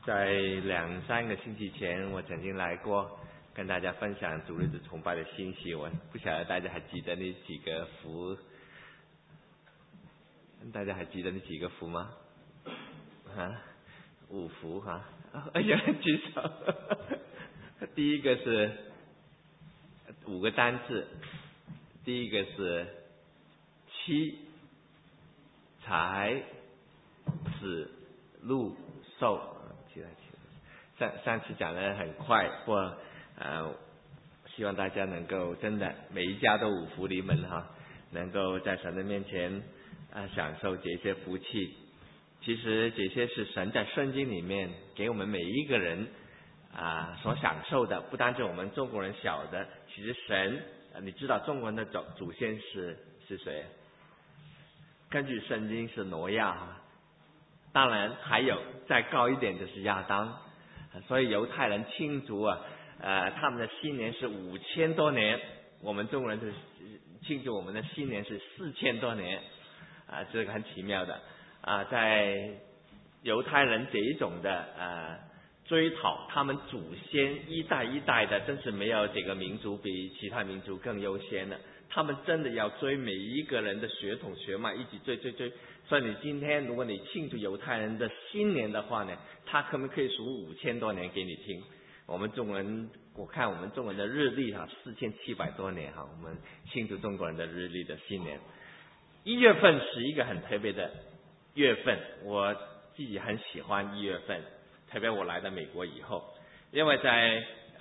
在2-3个星期前，我曾经来过，跟大家分享主日子崇拜的信息。我不晓得大家还记得那几个福？大家还记得那几个福吗？5福有人举手。第一个是5个单字，第一个是妻、财、子、禄、寿。上次讲得很快，不过希望大家能够真的每一家都5福临门能够在神的面前享受这些福气。其实这些是神在圣经里面给我们每一个人所享受的，不单是我们中国人晓得。其实神，你知道中国人的祖先是谁？根据圣经是挪亚，当然还有再高一点就是亚当。所以犹太人庆祝他们的新年是5000多年，我们中国人是庆祝我们的新年是4000多年这个很奇妙的在犹太人这一种的追讨他们祖先一代一代的，真是没有这个民族比其他民族更优先的。他们真的要追每一个人的血统血脉，一起追。所以你今天如果你庆祝犹太人的新年的话呢，他可不可以数5000多年给你听？我们中国人，我看我们中国人的日历4700多年我们庆祝中国人的日历的新年。1月份是一个很特别的月份，我自己很喜欢1月份，特别我来到美国以后，因为在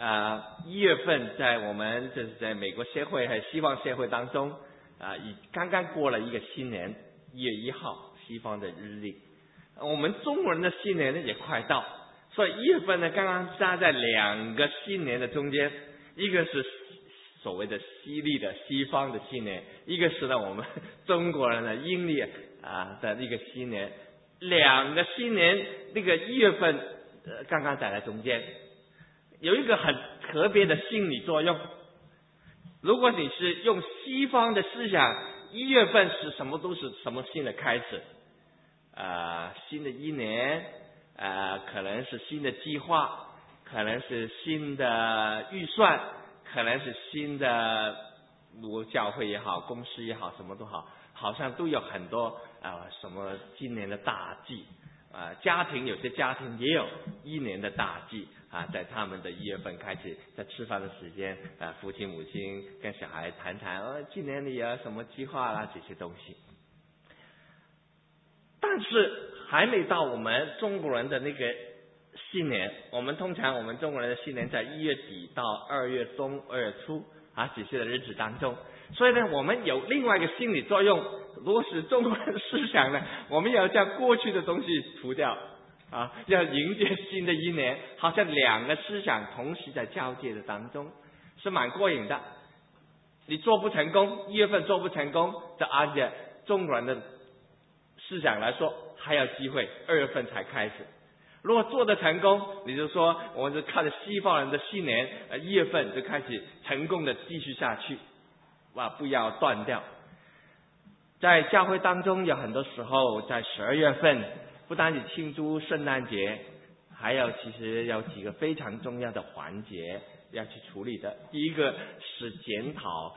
1月份在我们就是在美国社会和西方社会当中刚刚过了一个新年，1月1号西方的日历。我们中国人的新年呢也快到，所以1月份呢刚刚站在2个新年的中间，一个是所谓的西历的西方的新年，一个是呢我们中国人的阴历的一个新年。2个新年那个1月份刚刚在中间，有一个很特别的心理作用。如果你是用西方的思想，1月份是什么都是什么新的开始新的一年可能是新的计划，可能是新的预算，可能是新的如果教会也好，公司也好，什么都好，好像都有很多什么今年的大计家庭，有些家庭也有1年的大计在他们的1月份开始，在吃饭的时间父亲母亲跟小孩谈今年你有什么计划啦，这些东西。但是还没到我们中国人的那个新年，我们通常我们中国人的新年在1月底到2月中2月初这些的日子当中。所以呢我们有另外一个心理作用，如果是中国人思想呢，我们要将过去的东西除掉要迎接新的一年，好像2个思想同时在交接的当中，是蛮过瘾的。你做不成功，1月份做不成功，就按照中国人的思想来说还有机会，2月份才开始。如果做得成功，你就说我们就靠着西方人的新年1月份就开始成功的继续下去不要断掉。在教会当中有很多时候在12月份不单是庆祝圣诞节，还有其实有几个非常重要的环节要去处理的。第一个是检讨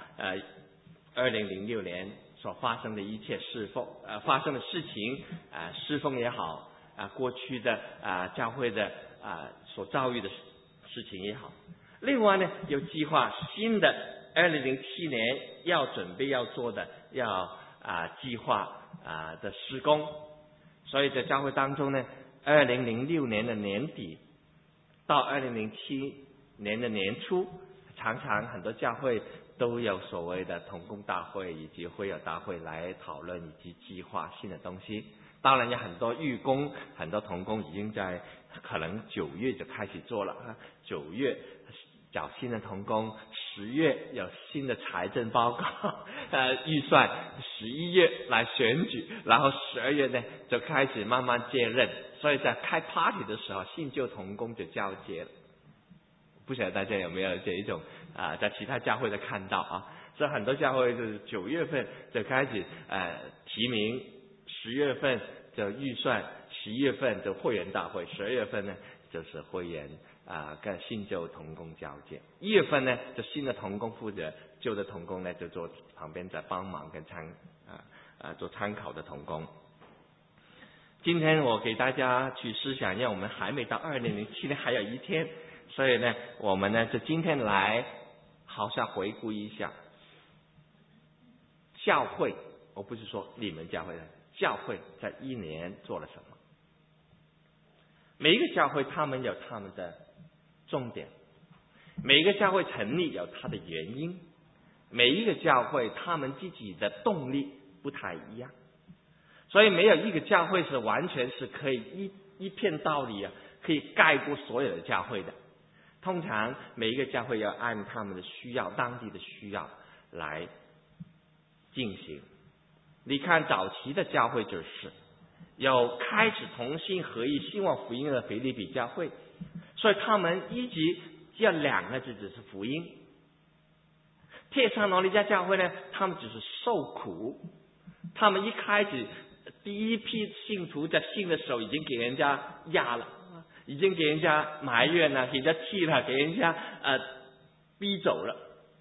2006年所发生的一切发生的事情侍奉也好过去的教会的所遭遇的事情也好。另外呢有计划新的2007年要准备要做的计划的施工。所以在教会当中呢2006年的年底到2007年的年初，常常很多教会都有所谓的同工大会以及会友大会来讨论以及计划新的东西。当然有很多预工，很多同工已经在可能9月就开始做了9月找新的同工，10月有新的财政报告预算，11月来选举，然后12月呢就开始慢慢接任。所以在开 party 的时候，新旧同工就交接了。不晓得大家有没有这一种在其他教会的看到所以很多教会就是9月份就开始提名，10月份就预算，11月份就会员大会，12月份呢就是会员跟新旧同工交接。1月份呢，就新的同工负责，旧的同工呢就做旁边在帮忙跟做参考的同工。今天我给大家去思想，因为我们还没到2007年，还有一天，所以呢，我们呢就今天来好像回顾一下教会，我不是说你们教会的教会在1年做了什么。每一个教会他们有他们的重点，每一个教会成立有它的原因，每一个教会他们自己的动力不太一样，所以没有一个教会是完全是可以一片道理可以盖过所有的教会的。通常每一个教会要按他们的需要，当地的需要来进行。你看早期的教会就是有开始同心合意兴旺福音的腓立比教会，所以他们一直要2个字，只是福音。帖撒罗尼迦教会呢，他们只是受苦，他们一开始第一批信徒在信的时候已经给人家压了，已经给人家埋怨了，给人家气了，给人家逼走了。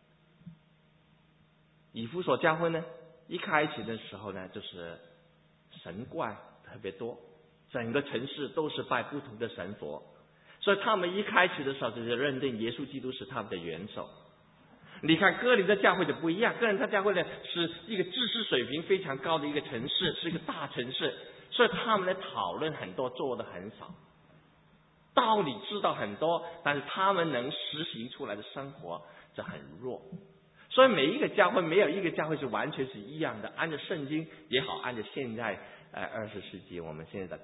以弗所教会呢，一开始的时候呢，就是神怪特别多，整个城市都是拜不同的神佛，所以他们一开始的时候就是认定耶稣基督是他们的元首。你看哥林多教会就不一样，哥林多教会呢是一个知识水平非常高的一个城市，是一个大城市，所以他们的讨论很多，做的很少，道理知道很多，但是他们能实行出来的生活就很弱。所以每一个教会没有一个教会是完全是一样的，按照圣经也好，按照现在20世纪我们现在的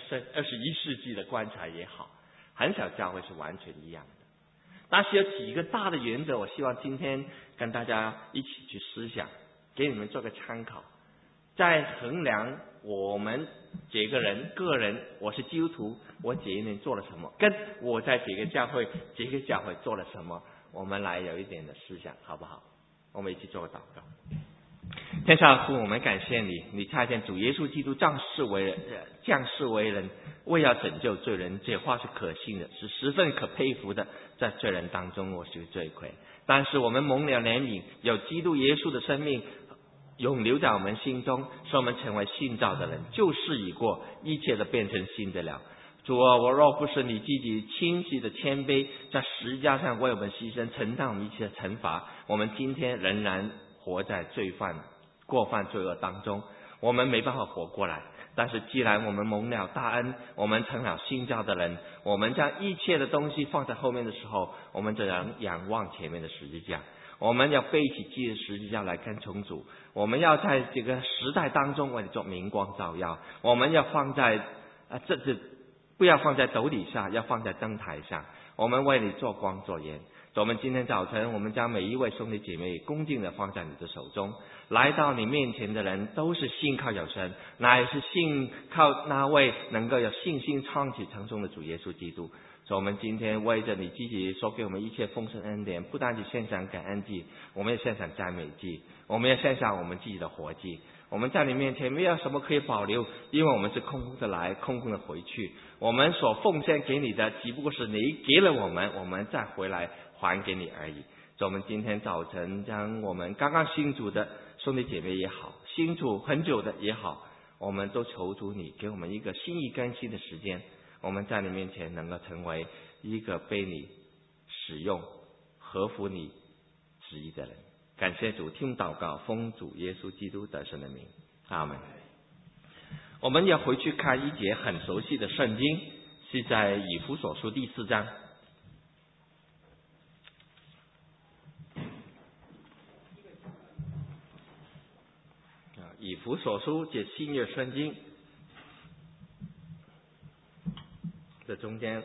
21世纪的观察也好，很少教会是完全一样的。但是有几个大的原则，我希望今天跟大家一起去思想，给你们做个参考，在衡量我们几个人个人，我是基督徒，我这一年做了什么，跟我在几个教会做了什么，我们来有一点的思想，好不好？我们一起做个祷告。天上父，我们感谢你，你差遣主耶稣基督降世为人，为要拯救罪人，这话是可信的，是十分可佩服的。在罪人当中，我是罪魁，但是我们蒙了怜悯，有基督耶稣的生命永留在我们心中，使我们成为新造的人，旧事已过，一切都变成新的了。主啊，我若不是你自己清晰的谦卑，在十字架上为我们牺牲，承担我们一切的惩罚，我们今天仍然活在过犯罪恶当中，我们没办法活过来。但是既然我们蒙了大恩，我们成了新造的人，我们将一切的东西放在后面的时候，我们只能仰望前面的十字架，我们要背起基督十字架来跟从主，我们要在这个时代当中为你做明光照耀，我们要放在不要放在斗底下，要放在灯台上，我们为你做光做盐。我们今天早晨，我们将每一位兄弟姐妹恭敬地放在你的手中，来到你面前的人都是信靠有神，乃是信靠那位能够有信心创启成终的主耶稣基督。所以我们今天为着你自己所给我们一切丰盛恩典，不单只献上感恩祭，我们也献上赞美祭，我们也献上我们自己的活祭。我们在你面前没有什么可以保留，因为我们是空空的来，空空的回去。我们所奉献给你的，只不过是你给了我们，我们再回来还给你而已。所以我们今天早晨将我们刚刚信主的兄弟姐妹也好，信主很久的也好，我们都求主你给我们一个心意更新的时间，我们在你面前能够成为一个被你使用合乎你旨意的人。感谢主，听祷告，奉主耶稣基督得胜的名，阿们。我们要回去看一节很熟悉的圣经，是在以弗所书第4章。以弗所书这新约圣经，这中间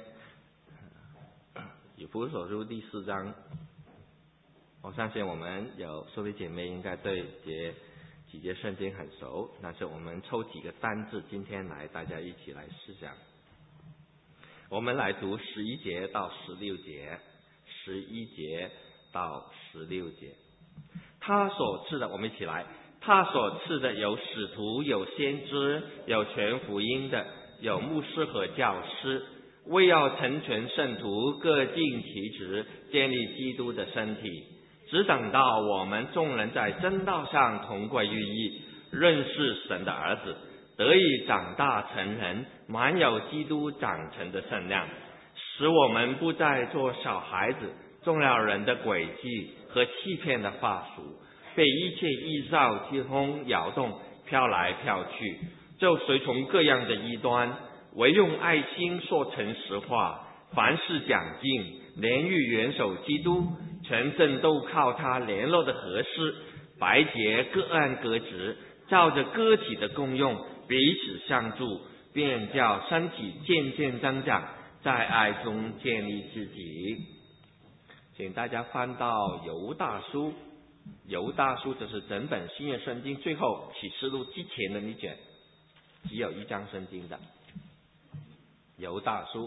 以弗所书第4章，我相信我们有兄弟姐妹应该对几节圣经很熟，但是我们抽几个单字，今天来大家一起来思想。我们来读11节到16节，11节到16节。他所赐的，我们一起来。他所赐的有使徒，有先知，有传福音的，有牧师和教师， 为要成全圣徒，各尽其职，建立基督的身体，只等到我们众人在真道上同归于一，认识神的儿子，得以长大成人，满有基督长成的圣量，使我们不再做小孩子，中了人的诡计和欺骗的法术，被一切异兆接风摇动，飘来飘去，就随从各样的异端，唯用爱心说诚实话，凡事讲尽，连于元首基督，全身都靠他联络的合适，百节各按各职，照着个体的功用彼此相助，便叫身体渐渐增长，在爱中建立自己。请大家翻到犹大书，犹大书就是整本新约圣经最后启示录之前的一卷，只有一章圣经的犹大书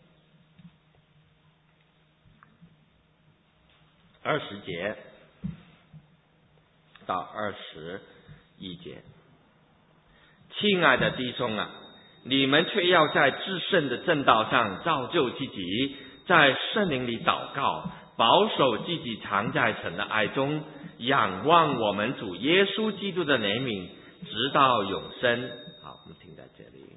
20节到21节。亲爱的弟兄啊，你们却要在至圣的正道上造就自己，在圣灵里祷告，保守自己常在神的爱中，仰望我们主耶稣基督的怜悯，直到永生。好，我们停在这里。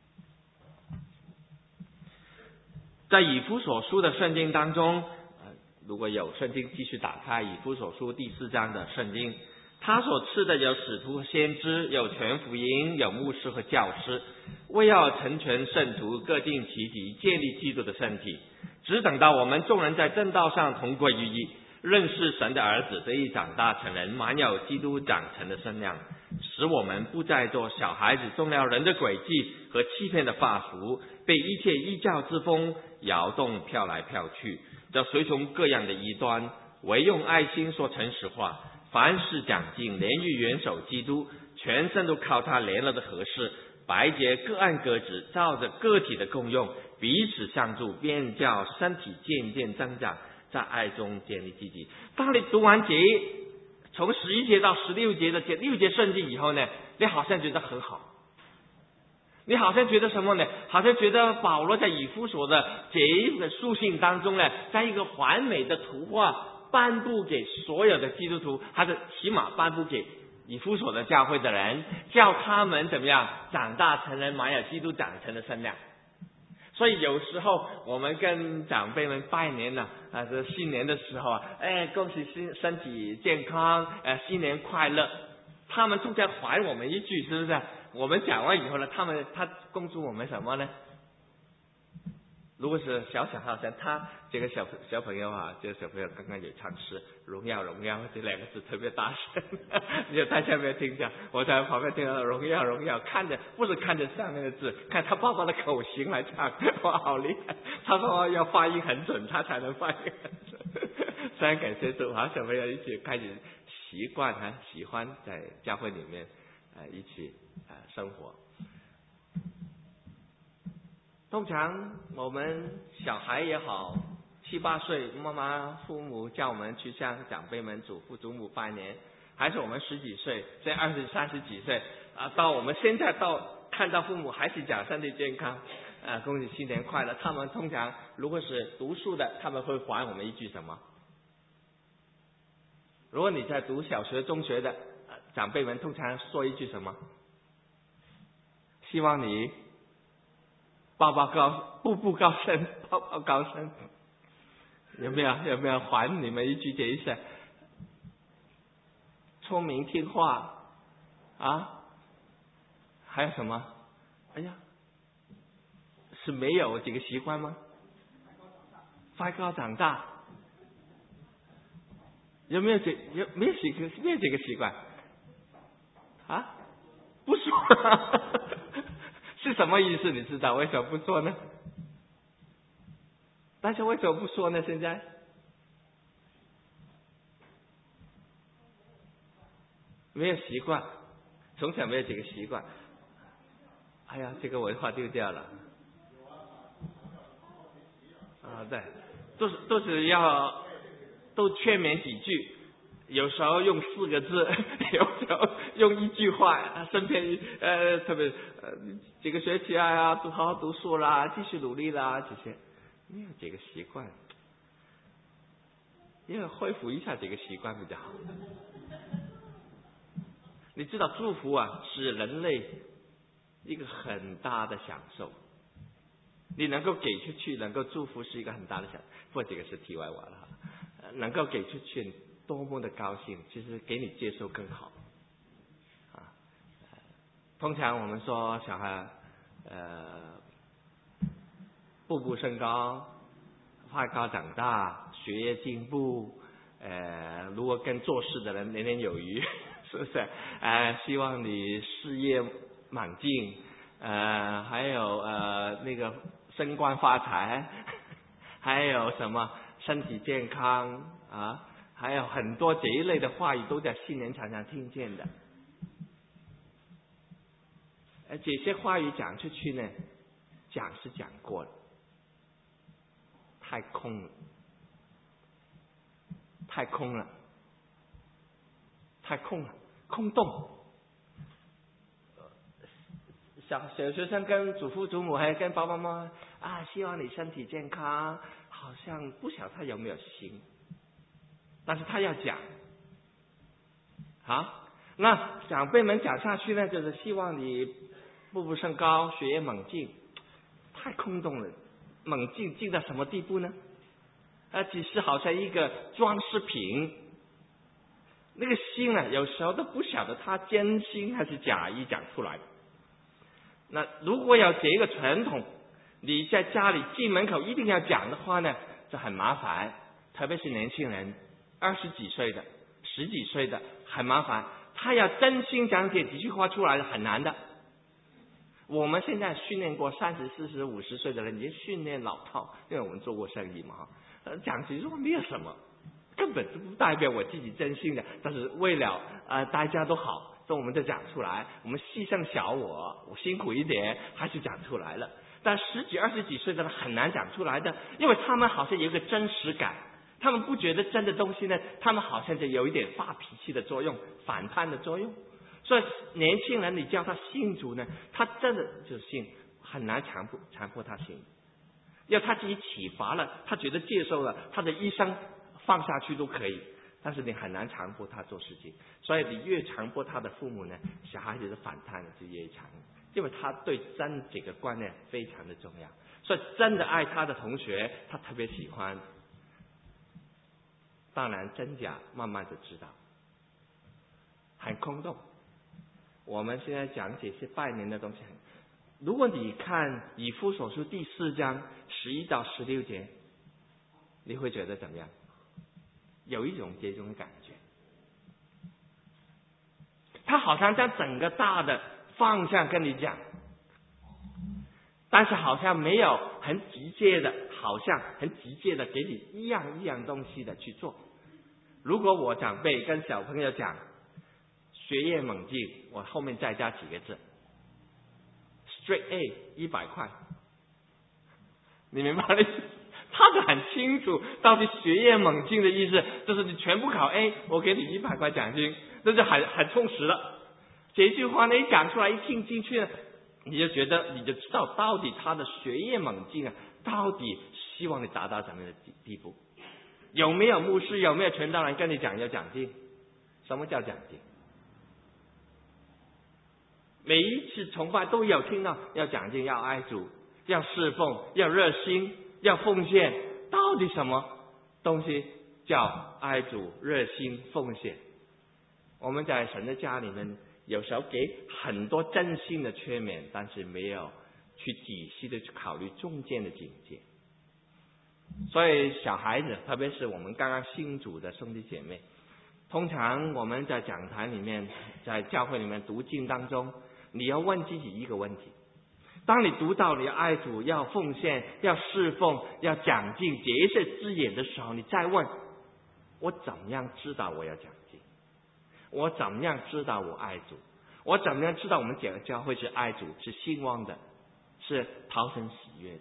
在以弗所书的圣经当中，如果有圣经继续打开以弗所书第4章的圣经，他所赐的有使徒和先知，有全福音，有牧师和教师，为要成全圣徒，各尽其职，建立基督的身体，只等到我们众人在正道上同归于一，认识神的儿子，得以长大成人，满有基督长成的身量，使我们不再做小孩子，中了人的诡计和欺骗的法术，被一切异教之风摇动，飘来飘去，就随从各样的异端，唯用爱心说诚实话，凡事讲尽，连于元首基督，全身都靠他联络的合适，百节各按各职，照着个体的功用彼此相助，便叫身体渐渐增长，在爱中建立自己。当你读完从11节到16节的6节圣经以后呢，你好像觉得很好，你好像觉得什么呢？好像觉得保罗在以弗所的这一个书信当中呢，在一个完美的图画颁布给所有的基督徒，还是起码颁布给以弗所的教会的人，叫他们怎么样长大成人，满有基督长成的身量。所以有时候我们跟长辈们拜年呢，这新年的时候啊，恭喜身体健康，新年快乐。他们通常还我们一句，是不是？我们讲完以后呢，他恭祝我们什么呢？如果是小孩，好像他这个小朋友啊，这个小朋友刚刚有唱诗荣耀荣耀这2个字特别大声，你大家没有听见？我在旁边听到荣耀荣耀，不是看着上面的字，看他爸爸的口型来唱，哇，好厉害！他说要发音很准，他才能发音很准。虽然感谢主，好小朋友一起开始习惯喜欢在教会里面一起生活。通常我们小孩也好，7、8岁，妈妈父母叫我们去向长辈们、祖父祖母拜年，还是我们10几岁，在20、30几岁到我们现在看到父母还是讲身体健康，恭喜新年快乐。他们通常如果是读书的，他们会还我们一句什么？如果你在读小学、中学的，长辈们通常说一句什么？希望你步步高升，步步高升。有没有还你们一句这一声？聪明听话啊？还有什么？哎呀，是没有这个习惯吗？快高长大。有没有这个习惯？啊？不说。是什么意思？你知道为什么不说呢？但是为什么不说呢？现在没有习惯，从小没有这个习惯。哎呀，这个文化丢掉了。对，都劝勉几句， 有时候用4个字，有时候用一句话，顺便特别这个学期啊，好好读书啦，继续努力啦，这些没有这个习惯，因为恢复一下这个习惯比较好。你知道祝福啊，是人类一个很大的享受。你能够给出去，能够祝福是一个很大的享受。不过这个是题外话了哈。能够给出去，多么的高兴，其实给你接受更好。通常我们说小孩步步升高，快高长大，学业进步，如果跟做事的人年年有余，是不是？希望你事业满进，还有那个升官发财，还有什么身体健康啊，还有很多这一类的话语都在新年常常听见的。这些话语讲出去呢，讲是讲过了，太空了，太空了，太空了，空洞。小学生跟祖父祖母还有跟爸爸妈妈希望你身体健康，好像不晓得他有没有心，但是他要讲。好，那长辈们讲下去呢，就是希望你步步升高，学业猛进，太空洞了。猛进进到什么地步呢？只是好像一个装饰品。那个心啊，有时候都不晓得他真心还是假意讲出来的。那如果有这个传统，你在家里进门口一定要讲的话呢，就很麻烦。特别是年轻人，20几岁的、10几岁的，很麻烦。他要真心讲解几句话出来很难的。我们现在训练过30、40、50岁的人，已经训练老套，因为我们做过生意嘛，讲几句话没有什么，根本就不代表我自己真心的，但是为了大家都好，所以我们就讲出来，我们牺牲小我辛苦一点，还是讲出来了。但10几、20几岁的人很难讲出来的，因为他们好像有一个真实感，他们不觉得真的东西呢，他们好像就有一点发脾气的作用，反叛的作用。所以年轻人你叫他信主呢，他真的就信，很难强迫他信。要他自己启发了，他觉得接受了，他的一生放下去都可以，但是你很难强迫他做事情。所以你越强迫他的父母呢，小孩子的反弹就越强，因为他对真这个观念非常的重要。所以真的爱他的同学，他特别喜欢。当然真假慢慢就知道，很空洞。我们现在讲这些拜年的东西，如果你看以弗所书第4章11到16节，你会觉得怎么样？有一种这种感觉，他好像将整个大的方向跟你讲，但是好像没有很直接的，好像很直接的给你一样东西的去做。如果我长辈跟小朋友讲学业猛进，我后面再加几个字 Straight A 100块，你明白了？他就很清楚到底学业猛进的意思，就是你全部考 A， 我给你100块奖金，那就很充实了。这句话呢一讲出来，一听进去呢，你就觉得你就知道到底他的学业猛进啊，到底希望你达到什么样的地步？有没有牧师，有没有传道人跟你讲要奖金？什么叫奖金？每一次崇拜都有听到要奖金，要爱主，要侍奉，要热心，要奉献。到底什么东西叫爱主、热心、奉献？我们在神的家里面，有时候给很多真心的劝勉，但是没有去仔细的去考虑中间的境界。所以小孩子，特别是我们刚刚信主的兄弟姐妹，通常我们在讲坛里面，在教会里面读经当中，你要问自己一个问题：当你读到你要爱主、要奉献、要侍奉、要讲尽这些字眼的时候，你再问：我怎么样知道我要讲尽？我怎么样知道我爱主？我怎么样知道我们整个教会是爱主、是兴旺的、是讨神喜悦的？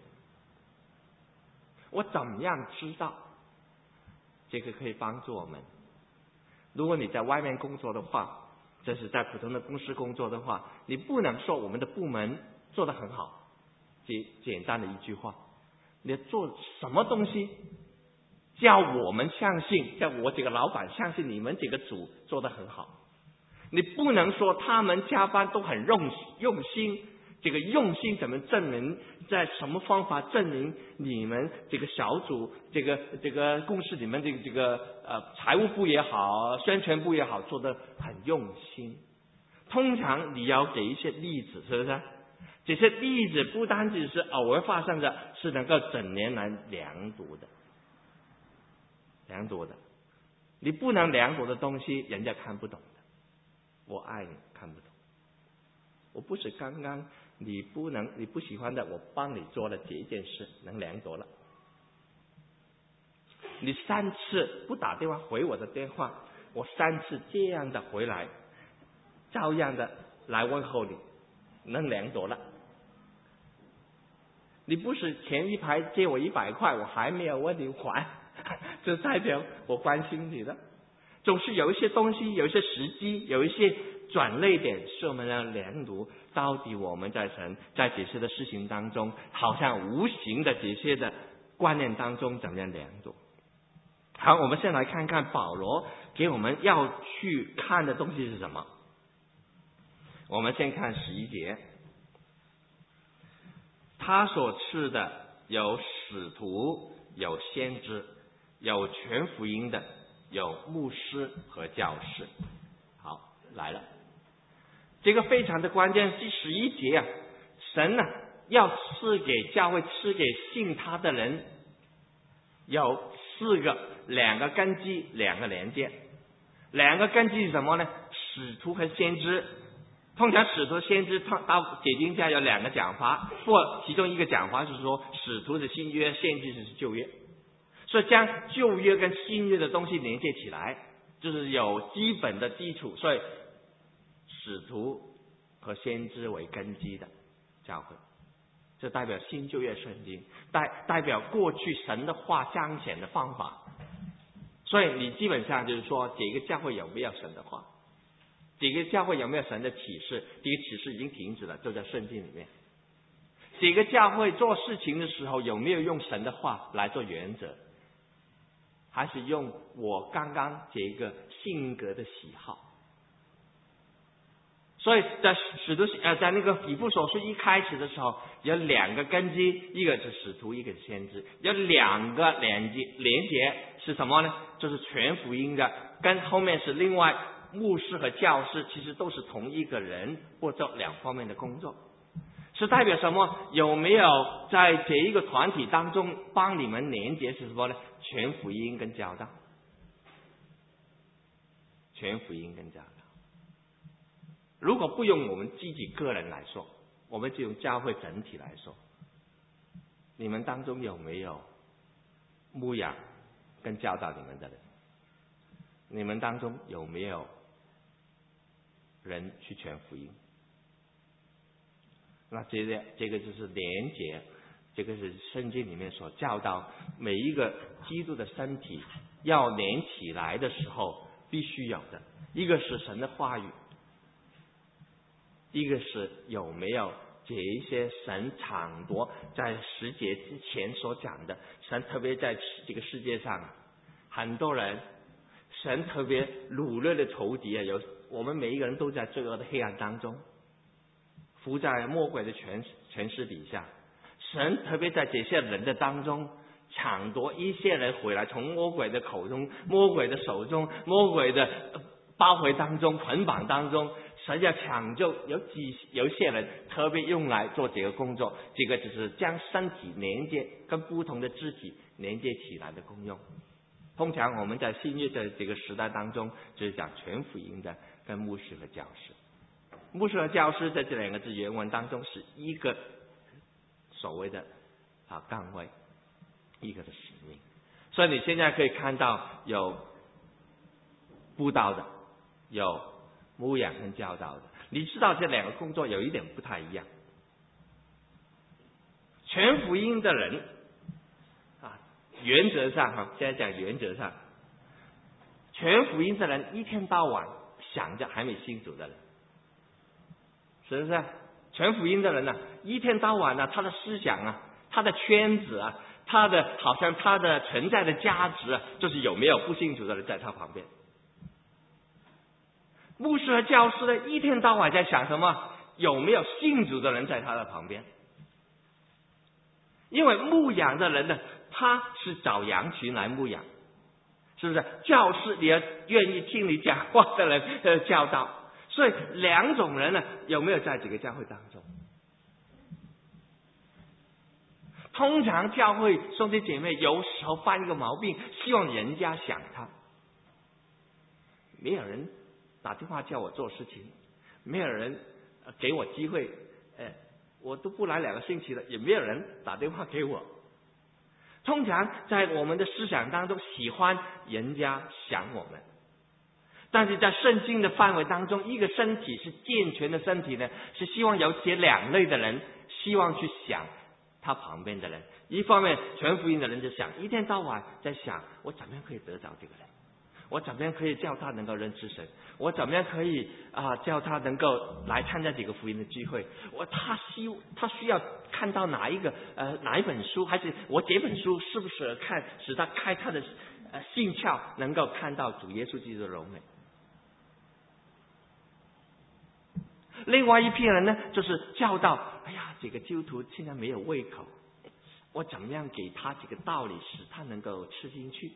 我怎么样知道？这个可以帮助我们如果你在外面工作的话，这是在普通的公司工作的话，你不能说我们的部门做得很好，简单的一句话，你做什么东西叫我们相信，叫我这个老板相信你们这个组做得很好。你不能说他们加班都很用心，这个用心怎么证明？在什么方法证明你们这个小组、这个公司里面这个财务部也好、宣传部也好，做得很用心？通常你要给一些例子，是不是？这些例子不单只是偶尔发生的，是能够整年来量度的。你不能量度的东西，人家看不懂的。我爱你看不懂，我不是刚刚你不喜欢的，我帮你做了这件事，能量度了。你3次不打电话回我的电话，我3次这样的回来，照样的来问候你，能量度了。你不是前一排借我100块，我还没有问你还，这代表我关心你的。总是有一些东西，有一些时机，有一些转捩点，是我们要量度到底我们在神在这些的事情当中，好像无形的这些的观念当中怎么样量度。好，我们先来看看保罗给我们要去看的东西是什么。我们先看11节，他所赐的有使徒，有先知，有传福音的，有牧师和教士。好，来了，这个非常的关键。第11节啊，神呢要赐给教会，赐给信他的人有4个，2个根基，2个连接。2个根基是什么呢？使徒和先知。通常使徒先知到解经家有2个讲法，或其中一个讲法是说使徒是新约，先知是旧约。所以将旧约跟新约的东西连接起来，就是有基本的基础。所以使徒和先知为根基的教会，这代表新旧约圣经，代表过去神的话彰显的方法。所以你基本上就是说，这个教会有没有神的话，这个教会有没有神的启示？这个启示已经停止了，就在圣经里面。这个教会做事情的时候有没有用神的话来做原则，还是用我刚刚这个性格的喜好？所以在在那个以弗所书一开始的时候，有2个根基，一个是使徒，一个是先知，有2个连结是什么呢？就是全福音的，跟后面是另外牧师和教师，其实都是同一个人，或做2方面的工作。是代表什么？有没有在这一个团体当中帮你们连结是什么呢？全福音跟教导，全福音跟教导。如果不用我们自己个人来说，我们就用教会整体来说，你们当中有没有牧养跟教导你们的人？你们当中有没有人去传福音？那这个就是连结，这个是圣经里面所教导每一个基督的身体要连起来的时候必须有的。一个是神的话语，一个是有没有这一些神抢夺在10节之前所讲的，神特别在这个世界上很多人，神特别掳掠的仇敌啊，我们每一个人都在罪恶的黑暗当中，伏在魔鬼的权势底下。神特别在这些人的当中抢夺一些人回来，从魔鬼的口中、魔鬼的手中、魔鬼的包围当中、捆绑当中，神要抢救有一些人特别用来做这个工作。这个就是将身体连接跟不同的肢体连接起来的功用。通常我们在新约的这个时代当中，就是讲全福音的跟牧师和教师。牧师和教师在这2个字原文当中是一个所谓的岗位，一个的使命。所以你现在可以看到有布道的，有牧养跟教导的。你知道这2个工作有一点不太一样。全福音的人原则上现在讲原则上， 全福音的人一天到晚想着还没信主的人，是不是？全福音的人呢，一天到晚呢，他的思想啊，他的圈子啊，他的好像他的存在的价值啊，就是有没有不信主的人在他旁边。牧师和教师呢，一天到晚在想什么？有没有信主的人在他的旁边？因为牧养的人呢，他是找羊群来牧养，是不是？教师也要愿意听你讲话的人教导，所以两种人呢，有没有在这个教会当中？通常教会兄弟姐妹有时候犯一个毛病，希望人家想他，没有人打电话叫我做事情，没有人给我机会，我都不来2个星期了，也没有人打电话给我。通常在我们的思想当中，喜欢人家想我们，但是在圣经的范围当中，一个身体是健全的身体呢，是希望有这2类的人，希望去想他旁边的人。一方面全福音的人就想，一天到晚在想，我怎么样可以得着这个人，我怎么样可以叫他能够认识神，我怎么样可以叫他能够来参加这个福音的聚会，他需要看到哪一本书，还是我这本书适不适合看，使他开他的心窍，能够看到主耶稣基督的荣美。另外一批人呢，就是教导，哎呀，这个基督徒现在没有胃口，我怎么样给他这个道理，使他能够吃进去。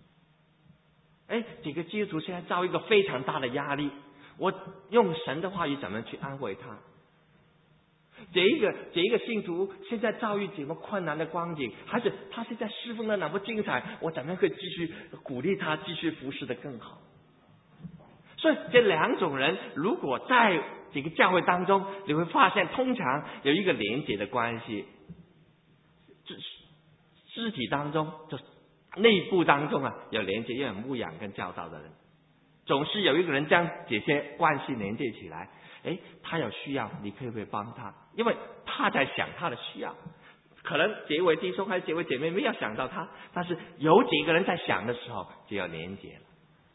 这个基督徒现在遭一个非常大的压力，我用神的话语怎么去安慰他？这一个信徒现在遭遇怎么困难的光景，还是他现在侍奉的那么精彩，我怎么样可以继续鼓励他，继续服侍的更好？所以这2种人，如果在这个教会当中，你会发现通常有一个连结的关系，肢体当中就是内部当中有连接，有牧养跟教导的人，总是有一个人将这些关系连接起来。他有需要，你可以不可以帮他？因为他在想他的需要，可能这位弟兄还是这位姐妹没有想到他，但是有几个人在想的时候就要连接了。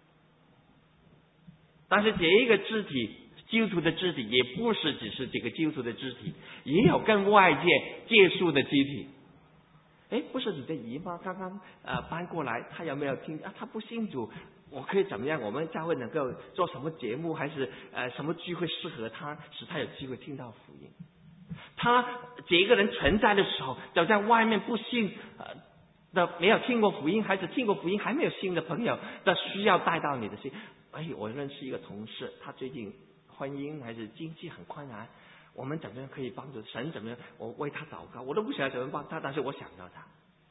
但是这一个肢体，基督徒的肢体，也不是只是这个基督徒的肢体，也有跟外界接触的肢体。不是你的姨妈刚刚搬过来，她有没有听她不信主，我可以怎么样？我们教会能够做什么节目，还是什么聚会适合她，使她有机会听到福音？他这一个人存在的时候，就在外面不信的没有听过福音，还是听过福音还没有信的朋友的需要带到你的心。我认识一个同事，他最近婚姻还是经济很困难，我们怎么样可以帮助？神怎么样？我为他祷告，我都不晓得怎么帮他，但是我想到他。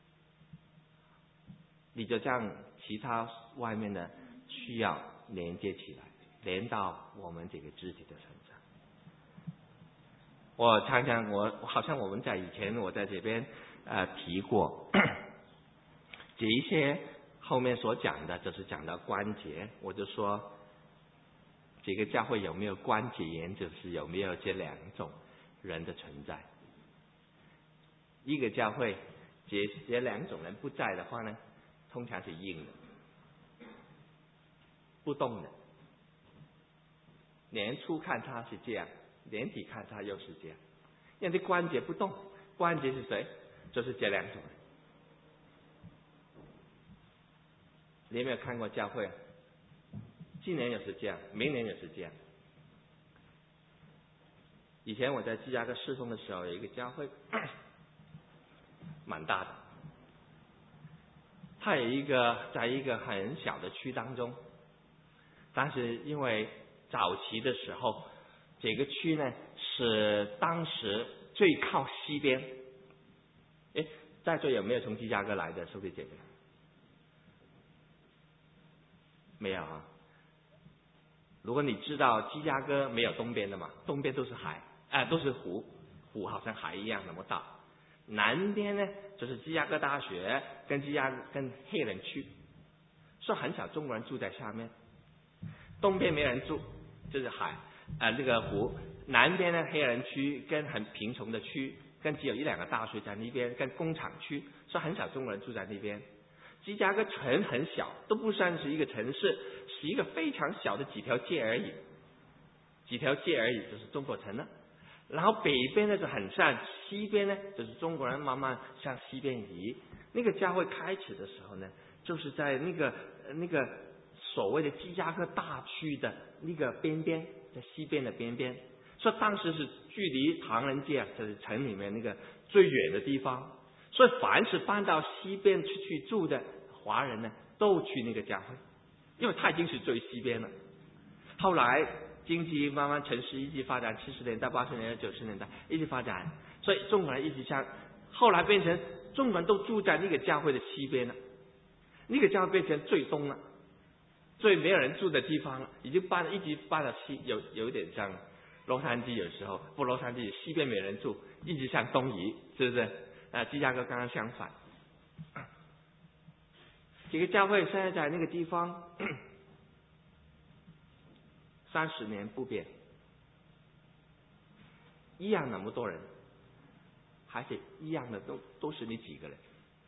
你就将其他外面的需要连接起来，连到我们这个肢体的身上。我常常好像我们在以前我在这边提过这一些后面所讲的，就是讲到关节，我就说这个教会有没有关节炎，就是有没有这2种人的存在。一个教会这2种人不在的话呢，通常是硬的，不动的。年初看他是这样，年底看他又是这样，因为关节不动。关节是谁？就是这2种人。你有没有看过教会？今年也是这样，明年也是这样。以前我在芝加哥侍奉的时候，有一个教会蛮大的，它有在一个很小的区当中，但是因为早期的时候，这个区呢是当时最靠西边。在座有没有从芝加哥来的兄弟姐妹？没有啊。如果你知道芝加哥没有东边的嘛，东边都是海，都是湖，湖好像海一样那么大。南边呢就是芝加哥大学跟黑人区，所以很少中国人住在下面。东边没人住，就是海，这个湖。南边呢黑人区跟很贫穷的区，跟只有1-2个大学在那边，跟工厂区，所以很少中国人住在那边。 芝加哥城很小，都不算是一个城市，是一个非常小的几条街而已，就是中国城了。然后北边呢就很散，西边呢就是中国人慢慢向西边移。那个教会开始的时候呢，就是在那个所谓的芝加哥大区的那个边边，在西边的边边，所以当时是距离唐人街就是城里面那个最远的地方。所以凡是搬到西边去住的华人呢，都去那个教会，因为它已经是最西边了。后来经济慢慢城市一直发展，70年代、80年代、90年代一直发展，所以中国人一直向后来变成中国人都住在那个教会的西边了，那个教会变成最东了，最没有人住的地方了，已经一直搬到西，有一点像洛杉矶，有时候不洛杉矶西边没人住，一直向东移，是不是？芝加哥刚刚相反。这个教会现在在那个地方30年不变，一样那么多人，还是一样的都是那几个人。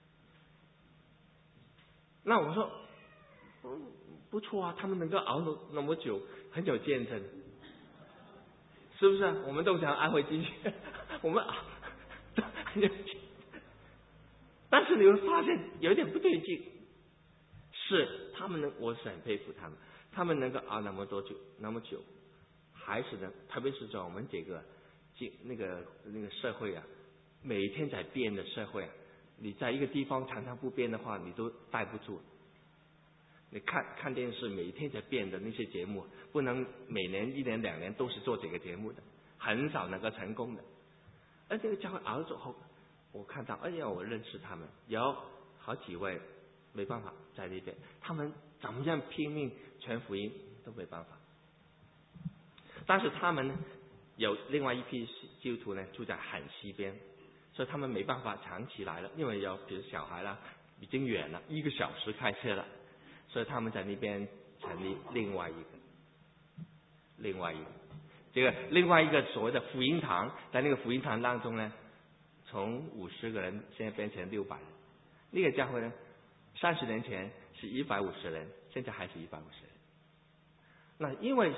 那我说不错啊，他们能够熬那么久，很有见证，是不是？我们都想安慰进去，我们很有见证。但是你会发现有一点不对劲，是他们我是很佩服他们能够熬那么久，还是呢？特别是在我们这个那个社会啊，每天在变的社会啊，你在一个地方常常不变的话，你都待不住。你看电视，每天在变的那些节目，不能每年1年2年都是做这个节目的，很少能够成功的。而这个教会熬之后，我看到，我认识他们，有好几位没办法在那边，他们怎么样拼命传福音都没办法。但是他们呢，有另外一批基督徒呢住在很西边，所以他们没办法长期来了，因为比如小孩啦，已经远了1个小时开车了，所以他们在那边成立另外一个这个另外一个所谓的福音堂，在那个福音堂当中呢，从50个人现在变成600人。那个教会呢，30年前是150人，现在还是150人。那因为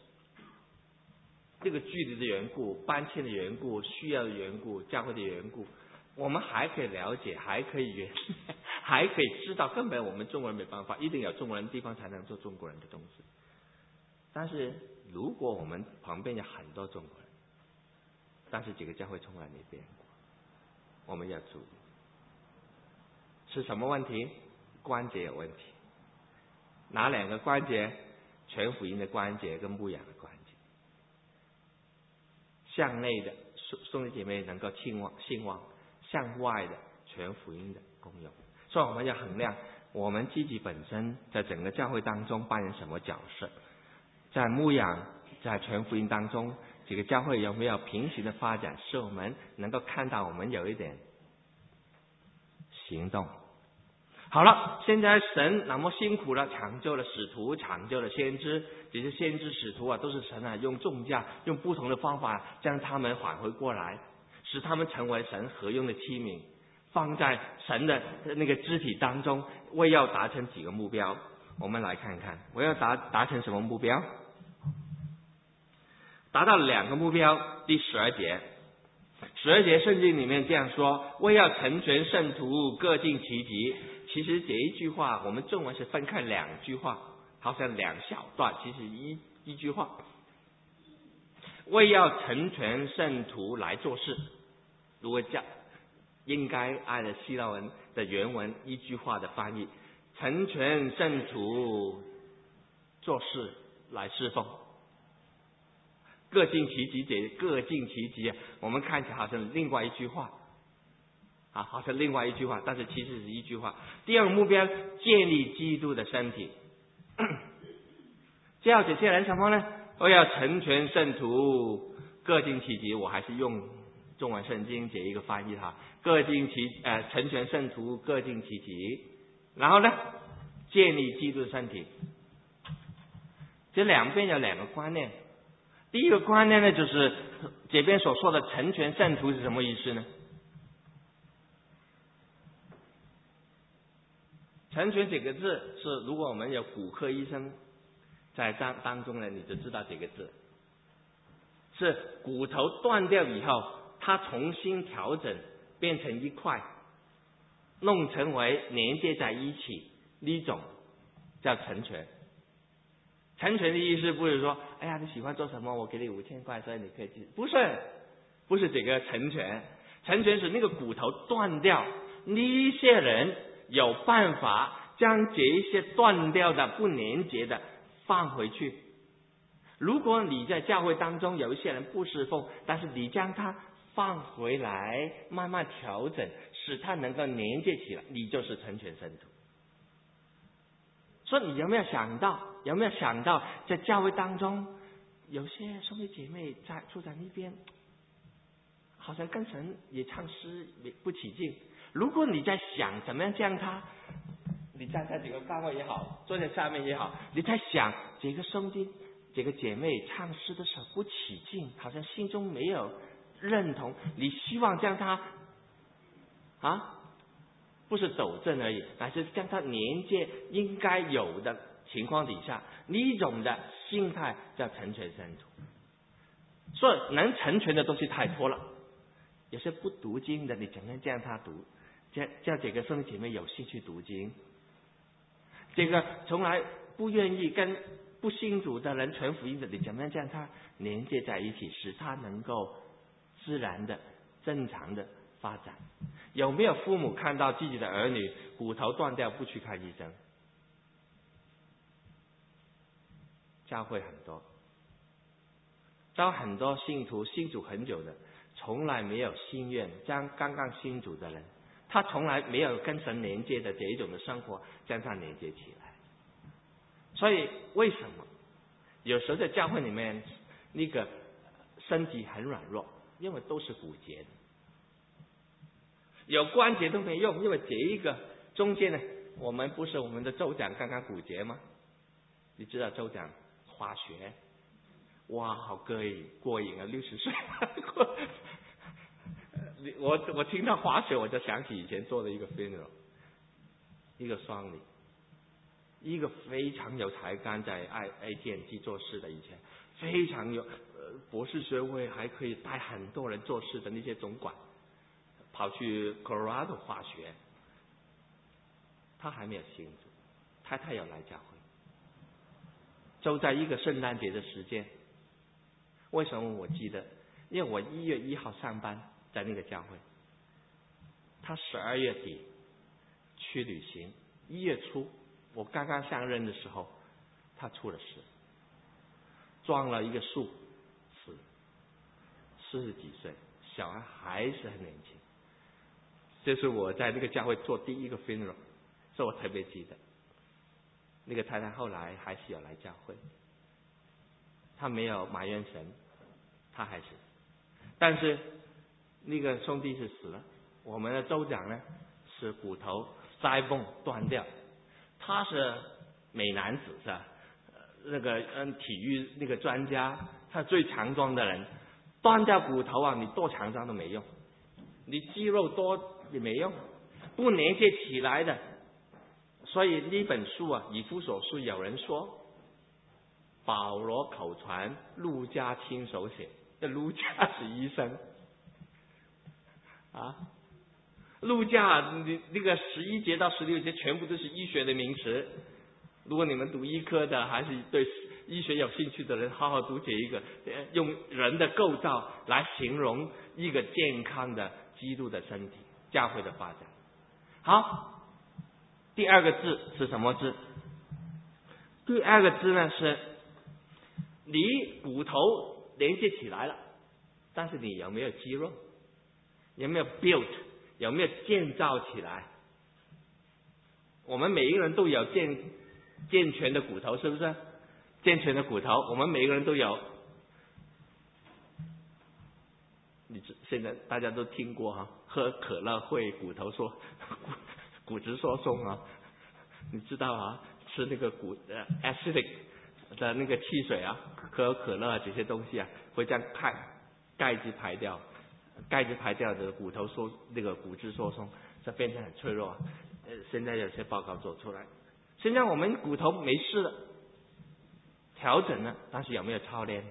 这个距离的缘故、搬迁的缘故、需要的缘故、教会的缘故，我们还可以了解，还可以还可以知道，根本我们中国人没办法，一定有中国人的地方才能做中国人的东西。但是如果我们旁边有很多中国人，但是这个教会从来没变过，我们要注意是什么问题？关节有问题。哪2个关节？传福音的关节跟牧养的关节。向内的兄弟姐妹能够兴旺，向外的传福音的功用。所以我们要衡量我们自己本身在整个教会当中扮演什么角色，在牧养、在传福音当中，这个教会有没有平行的发展，使我们能够看到我们有一点行动。好了，现在神那么辛苦了，抢救了使徒，抢救了先知，这些先知使徒啊，都是神用重价，用不同的方法将他们返回过来，使他们成为神合用的器皿，放在神的那个肢体当中，为要达成几个目标。我们来看看，我要达成什么目标？达到2个目标。第12节圣经里面这样说：为要成全圣徒，各尽其职。其实这一句话我们中文是分开2句话，好像2小段，其实一句话。为要成全圣徒来做事，如果应该按照希腊文的原文一句话的翻译，成全圣徒做事来侍奉。各尽其职，各尽其职，我们看起来好像另外一句话好像另外一句话，但是其实是一句话。第2个目标，建立基督的身体。叫这些人什么呢？我要成全圣徒，各尽其职。我还是用中文圣经这一个翻译它，成全圣徒，各尽其职。然后呢，建立基督的身体。这2边有2个观念。第一个观念呢，就是这边所说的成全圣徒是什么意思呢？ 成全这个字是，如果我们有骨科医生在当中呢，你就知道这个字是骨头断掉以后，它重新调整变成一块，弄成为连接在一起，呢种叫成全。成全的意思不是说，哎呀，你喜欢做什么，我给你5000块，所以你可以去，不是这个成全。成全是那个骨头断掉，呢些人有办法将这一些断掉的不连接的放回去。如果你在教会当中有一些人不侍奉，但是你将它放回来，慢慢调整，使它能够连接起来，你就是成全圣徒。所以你有没有想到在教会当中有些兄弟姐妹住在那边，好像跟神也唱诗也不起劲。如果你在想怎么样将他，你站在这个岗位也好，坐在下面也好，你在想这个兄弟这个姐妹唱诗的时候不起劲，好像心中没有认同，你希望将他不是抖正而已，乃是将它连接应该有的情况底下，呢种的心态叫成全圣徒。所以能成全的东西太多了，有些不读经的，你怎样将他读，叫这个兄弟姐妹有兴趣读经。这个从来不愿意跟不信主的人传福音的，你怎么样将他连接在一起，使他能够自然的正常的发展。有没有父母看到自己的儿女骨头断掉不去看医生？教会很多，很多信徒信主很久的，从来没有心愿将刚刚信主的人，他从来没有跟神连接的这一种的生活将他连接起来。所以为什么有时候在教会里面那个身体很软弱？因为都是骨节的，有关节都没用，因为这一个中间呢，我们的州长刚刚骨节吗？你知道州长滑雪，哇，好过瘾啊！60岁，我听到滑雪，我就想起以前做的一个 funeral， 一个丧礼，一个非常有才干在 AT&T 做事的，以前非常有博士学位，还可以带很多人做事的那些总管，跑去 Colorado 滑雪，他还没有信主，太太有来教会，就在一个圣诞节的时间。为什么我记得？因为我1月1号上班在那个教会，他12月底去旅行，1月初我刚刚上任的时候，他出了事，撞了一个树死，40几岁，小孩还是很年轻。这是我在那个教会做第一个 funeral， 所以我特别记得。那个太太后来还是有来教会，她没有埋怨神，她还是，但是那个兄弟是死了。我们的州长呢是骨头腮泵断掉，他是美男子是吧？那个体育那个专家，他最强壮的人，断掉骨头啊，你多强壮都没用，你肌肉多也没用，不连接起来的。所以那本书啊，以弗所书有人说，保罗口传，路加亲手写。这路加是医生啊，路加那个11节到16节全部都是医学的名词。如果你们读医科的，还是对医学有兴趣的人，好好读这一个，用人的构造来形容一个健康的基督的身体，教会的发展。好，第二个字是什么字？第二个字呢是，你骨头连接起来了，但是你有没有肌肉？有没有 built？ 有没有建造起来？我们每一个人都有健全的骨头，是不是？健全的骨头，我们每一个人都有。现在大家都听过哈，喝可乐会骨质疏松啊，你知道啊？吃那个acidic 的那个汽水啊，喝可乐这些东西啊，会将钙质排掉，钙质排掉的骨质疏松，这变成很脆弱。 现在有些报告做出来，现在我们骨头没事了，调整了，但是有没有操练？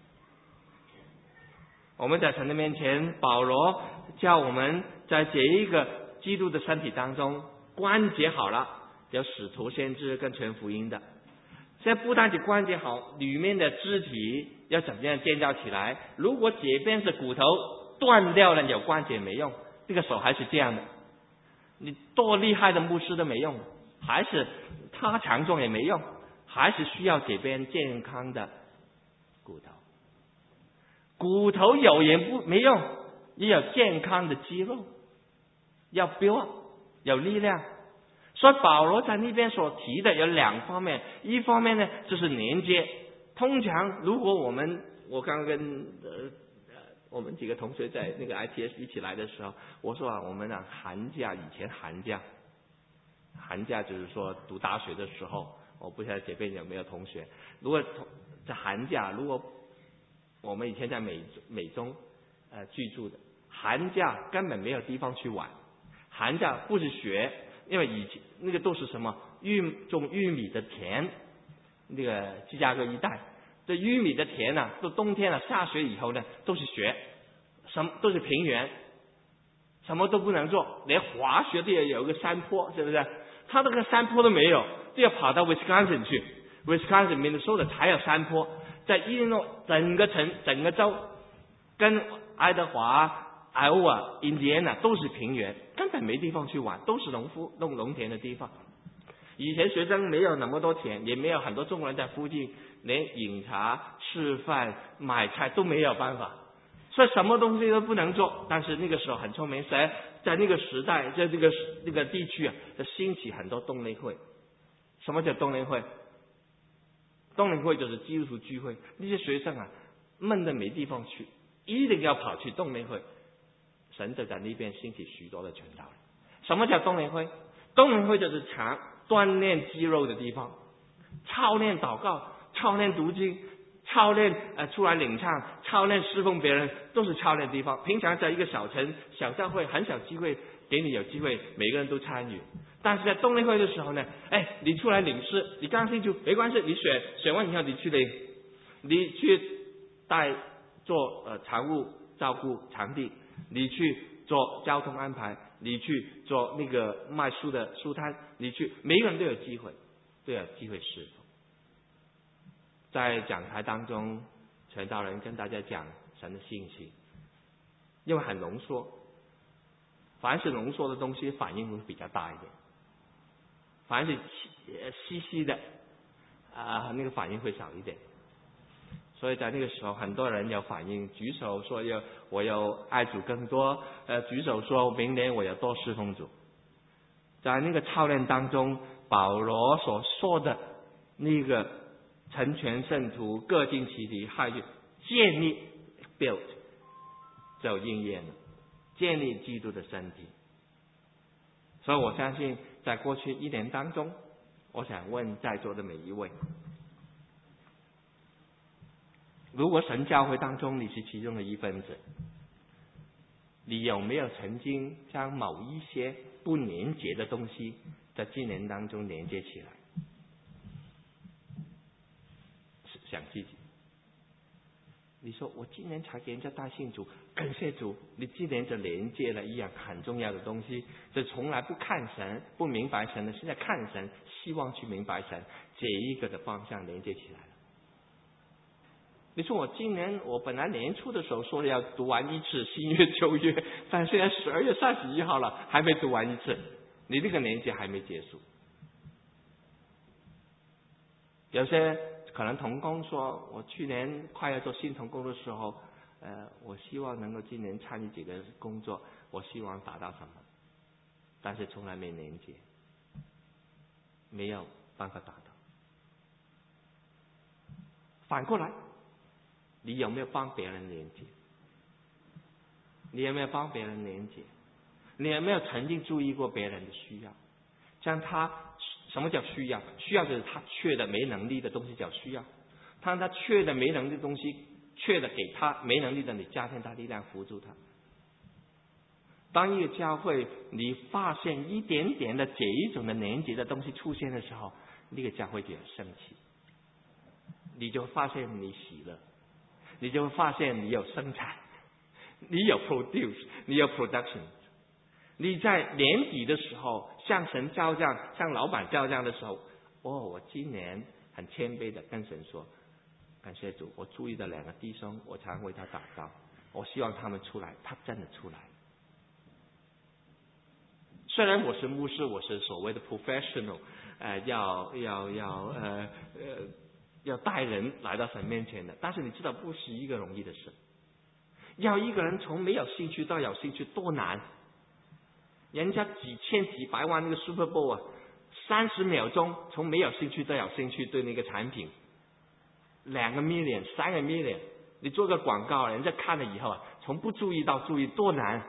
我们在神的面前，保罗叫我们在这一个基督的身体当中，关节好了，有使徒先知跟全福音的。现在不单只关节好，里面的肢体要怎么样建造起来？如果这边是骨头断掉了，有关节没用，这个手还是这样的，你多厉害的牧师都没用，还是他强壮也没用，还是需要这边健康的骨头。骨头有也没用，也有健康的肌肉，要 build up， 有力量。所以保罗在那边所提的有两方面，一方面呢就是连接。通常如果我刚跟我们几个同学在那个 ITS 一起来的时候，我说我们以前寒假就是说读大学的时候，我不晓得这边有没有同学，如果在寒假，如果我们以前在美中居住的，寒假根本没有地方去玩，寒假不是学，因为以前那个都是什么种玉米的田，那个芝加哥一带这玉米的田啊，都冬天了，下雪以后呢都是雪，都是平原，什么都不能做，连滑雪都有个山坡，是不是？他那个山坡都没有，就要跑到 Wisconsin 去 ，Wisconsin Minnesota 才有山坡。在伊利诺整个州跟爱德华、艾欧瓦、印第安纳都是平原，根本没地方去玩，都是农夫弄农田的地方。以前学生没有那么多钱，也没有很多中国人在附近，连饮茶、吃饭、买菜都没有办法，所以什么东西都不能做。但是那个时候很聪明，在那个时代，在那个地区啊，兴起很多冬令会。什么叫冬令会？冬令会就是基督徒聚会，那些学生啊闷得没地方去，一定要跑去冬令会。神就在那边兴起许多的传道人。什么叫冬令会？冬令会就是锻炼肌肉的地方，操练祷告，操练读经，操练出来领唱，操练侍奉别人，都是操练的地方。平常在一个小城小教会，很少机会给你有机会每个人都参与。但是在冬令会的时候呢，你出来领事，你刚进去没关系，你选完以后你去做常务照顾场地，你去做交通安排，你去做那个卖书的书摊，你去，每个人都有机会侍奉。在讲台当中，传道人跟大家讲神的信息，因为很浓缩，凡是浓缩的东西反应会比较大一点，凡是稀的那个反应会少一点。所以在那个时候，很多人有反应，举手说我要爱主更多，举手说明年我要多侍奉主。在那个操练当中，保罗所说的那个成全圣徒，各尽其力，还有建立 build 就应验了，建立基督的身体。所以我相信在过去1年当中，我想问在座的每一位，如果神教会当中你是其中的一份子，你有没有曾经将某一些不连结的东西在今年当中连接起来？想自己，你说我今年才给人家带信主，感谢主，你今年就连接了一样很重要的东西，就从来不看神、不明白神的，现在看神，希望去明白神，这一个的方向连接起来了。你说我今年我本来年初的时候说要读完一次新约旧约，但现在12月31号了，还没读完一次，你这个年纪还没结束。有些可能同工说，我去年快要做新同工的时候，我希望能够今年参与几个工作，我希望达到什么，但是从来没连接，没有办法达到。反过来，你有没有帮别人连接？你有没有帮别人连接？你有没有曾经注意过别人的需要？将他什么叫需要？需要就是他缺的没能力的东西叫需要。他缺的没能力的东西，缺的给他没能力的，你加添他力量，扶助他。 当一个教会你发现一点点的这一种的连结的东西出现的时候，那个教会就有生气，你就会发现你喜乐，你就会发现你有生产，你有 produce， 你有 production。你在年底的时候向神交账，向老板交账的时候，我今年很谦卑的跟神说，感谢主，我注意到2个弟兄，我常为他祷告，我希望他们出来，他真的出来。虽然我是牧师，我是所谓的 professional， 要带人来到神面前的，但是你知道不是一个容易的事。要一个人从没有兴趣到有兴趣多难？人家几千几百万那个 Super Bowl 啊，30秒钟从没有兴趣到有兴趣对那个产品，2个 million、3个 million， 你做个广告，人家看了以后啊，从不注意到注意多难。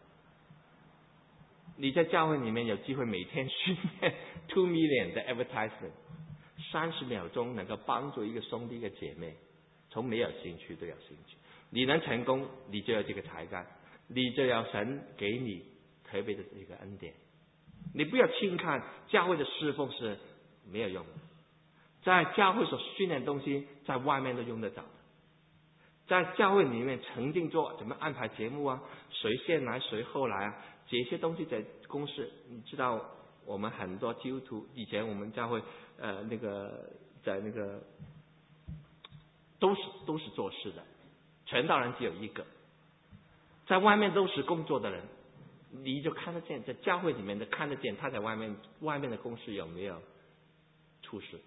你在教会里面有机会每天训练2 million 的 advertisement，30秒钟能够帮助一个兄弟一个姐妹从没有兴趣都有兴趣，你能成功，你就有这个才干，你就有神给你特别的这个恩典。你不要轻看教会的侍奉是没有用的，在教会所训练的东西在外面都用得着的。在教会里面曾经做怎么安排节目啊，谁先来谁后来啊，这些东西在公司，你知道我们很多基督徒以前我们教会在那个都是做事的，传道人只有一个，在外面都是工作的人，你就看得见，在教会里面的看得见他在外面的公司有没有出事，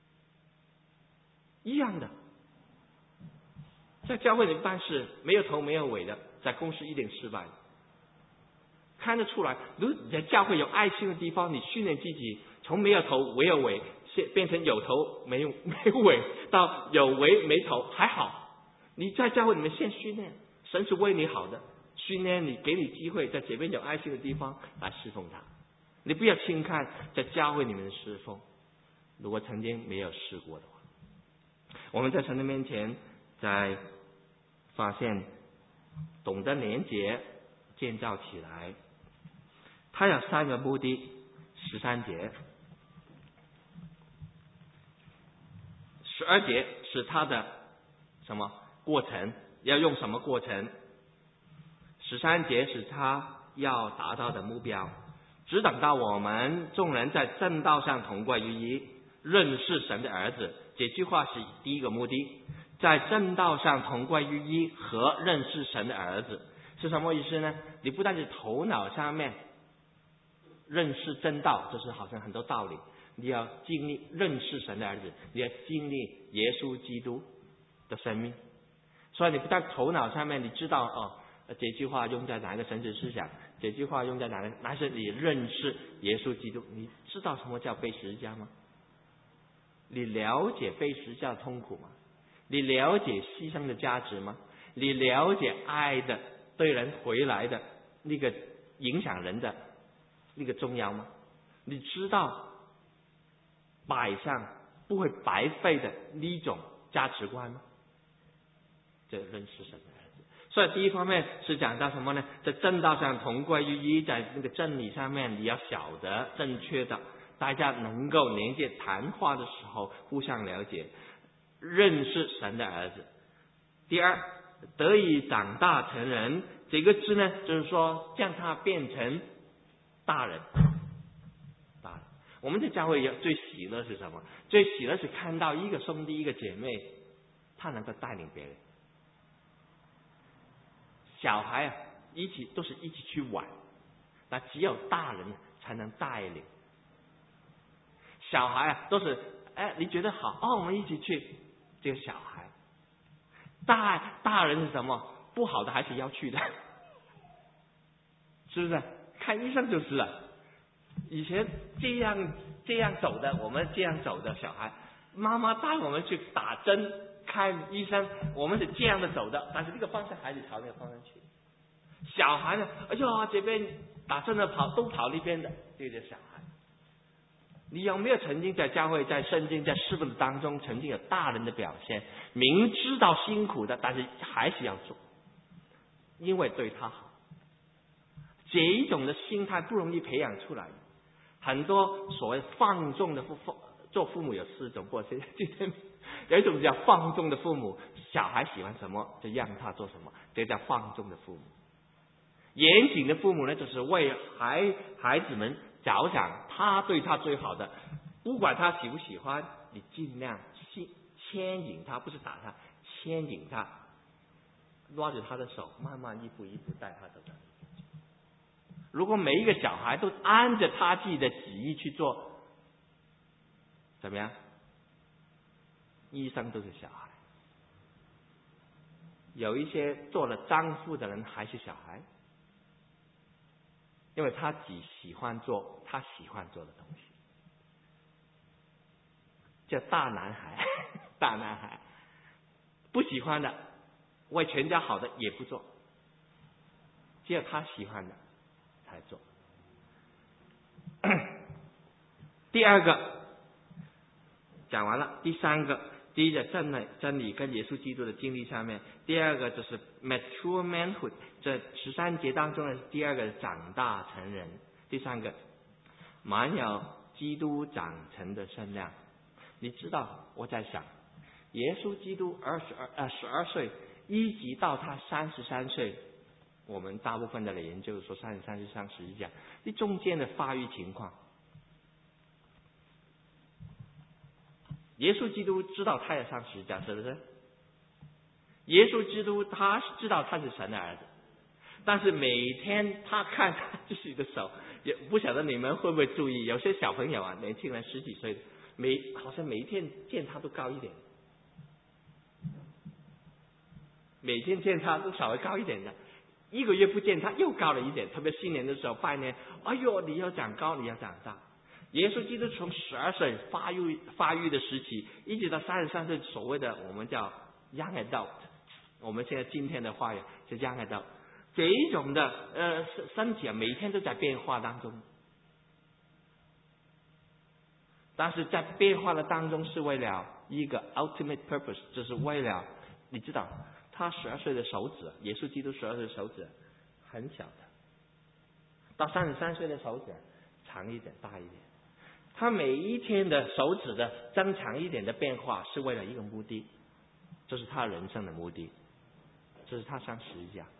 一样的。在教会里办事没有头没有尾的，在公司一定失败的，看得出来。如果你在教会有爱心的地方，你训练自己从没有头没有尾变成有头没尾到有尾没头还好。你在教会里面先训练，神是为你好的，训练你，给你机会在这边有爱心的地方来侍奉他。你不要轻看在教会里面的侍奉，如果曾经没有试过的话，我们在神的面前在发现懂得连结建造起来，它有3个目的。13节12节是它的什么过程，要用什么过程？13节是他要达到的目标，只等到我们众人在正道上同归于一，认识神的儿子。这句话是第一个目的，在正道上同归于一和认识神的儿子是什么意思呢？你不但是头脑上面认识正道，这是好像很多道理，你要经历认识神的儿子，你要经历耶稣基督的生命。所以你不但头脑上面你知道这句话用在哪个神学思想，这句话用在哪个，但是你认识耶稣基督，你知道什么叫背十字架吗？你了解背十字架的痛苦吗？你了解牺牲的价值吗？你了解爱的对人回来的那个影响人的那个重要吗？你知道摆上不会白费的那种价值观吗？这认识神的儿子。所以第一方面是讲到什么呢？在正道上同归于一，在那个真理上面你要晓得正确的，大家能够连接谈话的时候互相了解，认识神的儿子。第二，得以长大成人，这个字呢就是说将他变成大人。我们在教会最喜乐是什么？最喜乐是看到一个兄弟一个姐妹他能够带领别人。小孩都是一起去玩，那只有大人才能带领。小孩都是你觉得好我们一起去，这个小孩。大人是什么？不好的还是要去的，是不是？看医生就是了。以前这样走的，我们这样走的小孩，妈妈带我们去打针看医生，我们是这样的走的，但是这个方向还是朝那个方向去。小孩呢，这边打针的都跑那边的，这个小孩。你有没有曾经在教会在圣经在侍奉当中曾经有大人的表现，明知道辛苦的，但是还是要做，因为对他好。 这一种的心态不容易培养出来。很多所谓放纵的做父母有4种，或者今天有一种叫放纵的父母，小孩喜欢什么就让他做什么，这叫放纵的父母。严谨的父母呢，就是为孩子们着想，他对他最好的，不管他喜不喜欢，你尽量牵引他，不是打他，牵引他，拉着他的手，慢慢一步一步带他走。如果每一个小孩都按着他自己的旨意去做，怎么样？医生都是小孩，有一些做了丈夫的人还是小孩，因为他只喜欢做他喜欢做的东西，叫大男孩。大男孩不喜欢的，为全家好的也不做，只有他喜欢的才做。第二个讲完了，第三个，第一个真理跟耶稣基督的经历上面，第二个就是 mature manhood， 这13节当中的第二个长大成人，第三个满有基督长成的身量。你知道我在想，耶稣基督12岁一直到他33岁，我们大部分的研究说33岁上十字架，这中间的发育情况，耶稣基督知道他要上十字架，是不是？耶稣基督他知道他是神的儿子，但是每天他看他自己的手，也不晓得你们会不会注意，有些小朋友啊，年轻人10几岁的，好像每一天见他都高一点，每天见他都稍微高一点的，1个月不见他又高了一点，特别新年的时候拜年，哎呦，你要长高，你要长大。耶稣基督从12岁发育的时期，一直到33岁，所谓的我们叫 young adult， 我们现在今天的话语是 young adult， 这一种的身体啊，每天都在变化当中，但是在变化的当中是为了一个 ultimate purpose， 就是为了你知道他12岁的手指，耶稣基督12岁的手指很小的，到33岁的手指长一点大一点，他每一天的手指的增长一点的变化是为了一个目的，这是他人生的目的，这是他上十字架。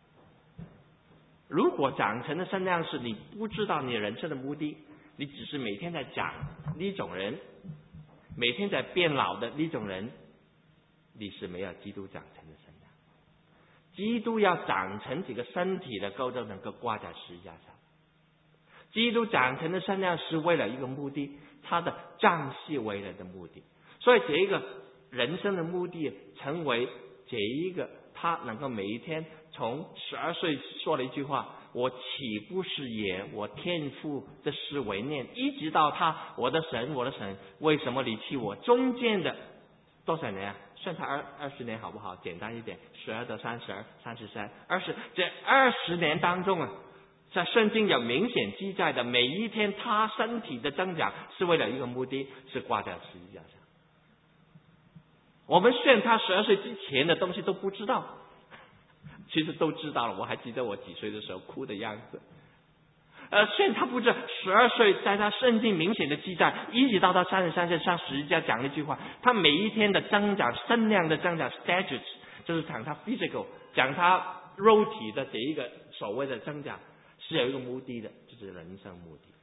如果长成的身量是你不知道你人生的目的，你只是每天在长那种人，每天在变老的那种人，你是没有基督长成的身量。基督要长成这个身体的构造能够挂在十字架上，基督长成的身量是为了一个目的，他的仗势为了的目的，所以这一个人生的目的成为这一个他能够每一天从12岁说了一句话，我岂不是也我天父的事为念，一直到他我的神为什么离弃我，中间的多少年啊？算他20年好不好？简单一点，12到32、33、20，这20年当中啊，在圣经有明显记载的，每一天他身体的增长是为了一个目的，是挂在十字架上。我们虽然他12岁之前的东西都不知道，其实都知道了。我还记得我几岁的时候哭的样子。虽然他不知道12岁在他圣经明显的记载，一直到他33岁上十字架讲了一句话，他每一天的增长，身量的增长 stature， 就是讲他 physical， 讲他肉体的这一个所谓的增长是有一个目的的，就是人生目的。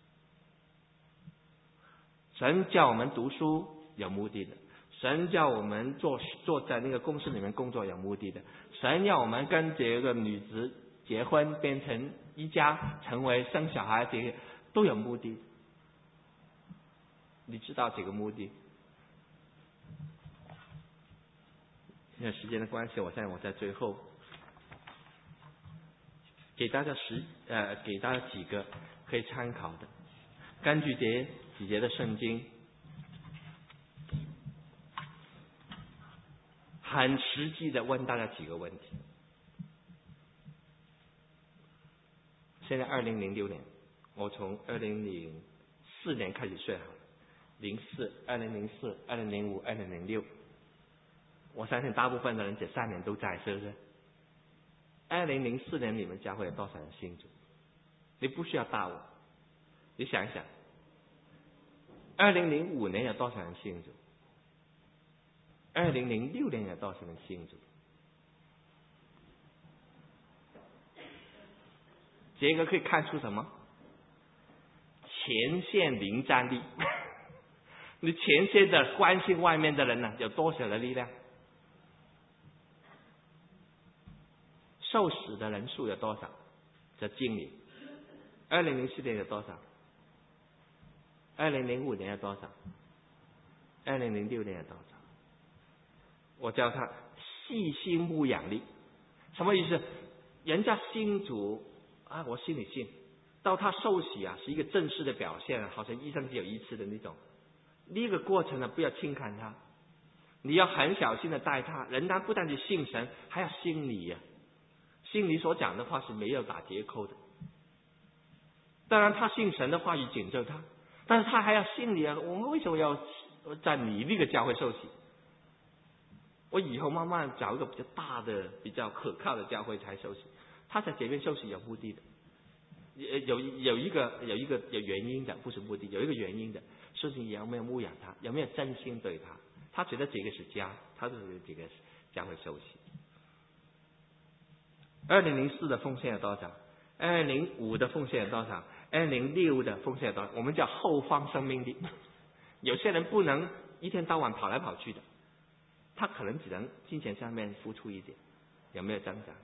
神叫我们读书有目的的，神叫我们做在那个公司里面工作有目的的，神要我们跟这个女子结婚变成一家，成为生小孩，这些都有目的。你知道这个目的？因为时间的关系，我在最后给大家几个可以参考的，根据这几节的圣经，很实际的问大家几个问题。现在2006年，我从2004年开始算好了，2004、2005、2006，我相信大部分的人这3年都在，是不是？2004年你们教会有多少人信主？ 你不需要大我。你想想，2005年有多少人信主？2006年有多少人信主？这个可以看出什么？前线零战力。你前线的关心外面的人呢，有多少的力量？受死的人数有多少？这经理2004年有多少？2005年有多少？2006年有多少？我叫他细心牧养力。什么意思？人家信主啊，我信你信，到他受洗啊，是一个正式的表现，好像一生只有一次的那种。那个过程呢，不要轻看他，你要很小心的带他。人他不但是信神，还要信你呀。信你所讲的话是没有打折扣的。当然他信神的话语拯救他，但是他还要信你啊。我们为什么要在你那个教会受洗？我以后慢慢找一个比较大的、比较可靠的教会才受洗。他在这边受洗有目的的，有一个原因的，不是目的，有一个原因的，是你有没有牧养他，有没有真心对他。他觉得这个是家，他觉得这个是教会受洗。2004的奉献有多少？2005的奉献有多少？2006的奉献有多少？我们叫后方生命力。有些人不能一天到晚跑来跑去的，他可能只能金钱上面付出一点，有没有增长？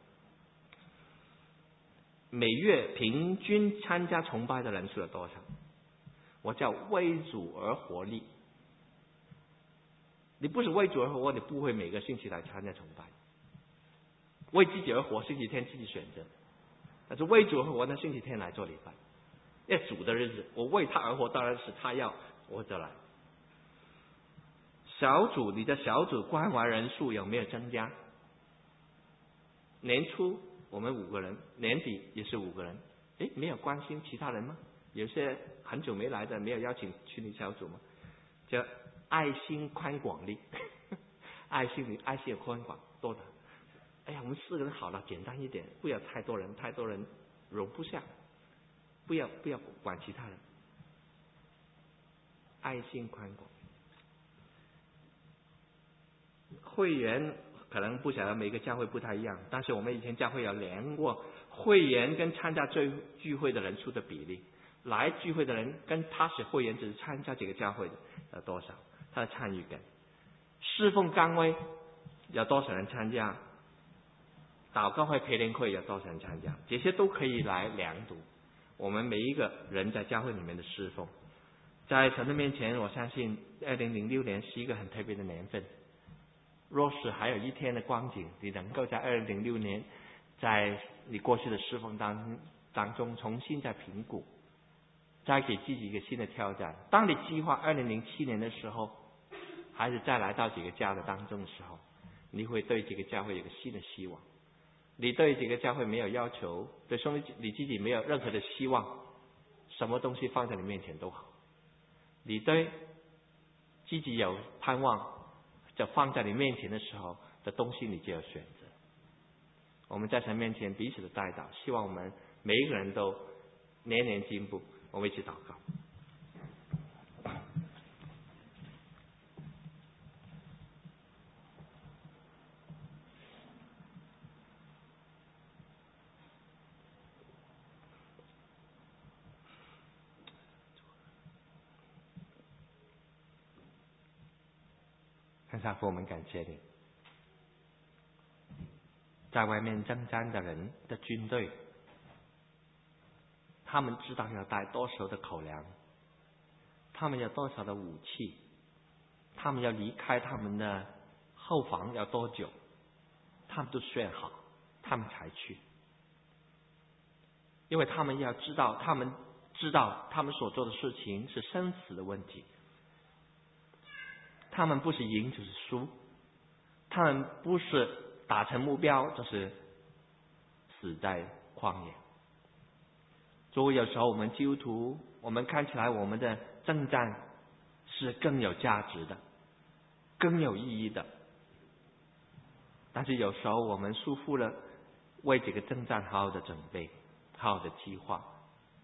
每月平均参加崇拜的人数有多少？我叫为主而活力。你不是为主而活，你不会每个星期来参加崇拜。为自己而活，星期天自己选择；但是为主而活，那星期天来做礼拜。那主的日子，我为他而活，当然是他要我就来。小组，你的小组关怀人数有没有增加？年初我们5个人，年底也是5个人。没有关心其他人吗？有些很久没来的，没有邀请去你小组吗？叫爱心宽广力。爱心有宽广多的。我们4个人好了，简单一点，不要太多人，太多人容不下。不要管其他人。爱心宽广。会员可能不晓得每个教会不太一样，但是我们以前教会有量过会员跟参加聚会的人数的比例。来聚会的人跟他是会员，只是参加这个教会的有多少，他的参与感。侍奉岗位有多少人参加？祷告会、培灵会有多少人参加？这些都可以来量度我们每一个人在教会里面的侍奉。在神的面前，我相信2006年是一个很特别的年份。若是还有一天的光景，你能够在2006年在你过去的侍奉当中重新再评估，再给自己一个新的挑战。当你计划2007年的时候，还是再来到这个家的当中的时候，你会对这个教会有个新的希望。你对这个教会没有要求，对兄弟你自己没有任何的希望，什么东西放在你面前都好。你对自己有盼望，就放在你面前的时候的东西，你就有选择。我们在神面前彼此的代祷，希望我们每一个人都年年进步。我们一起祷告。天父，我们感谢你，在外面征战的人的军队，他们知道要带多少的口粮，他们有多少的武器，他们要离开他们的后房要多久，他们都选好，他们才去。因为他们要知道，他们知道他们所做的事情是生死的问题。他们不是赢就是输，他们不是达成目标就是死在旷野。所以有时候我们基督徒，我们看起来我们的征战是更有价值的，更有意义的，但是有时候我们疏忽了为这个征战好好的准备，好好的计划，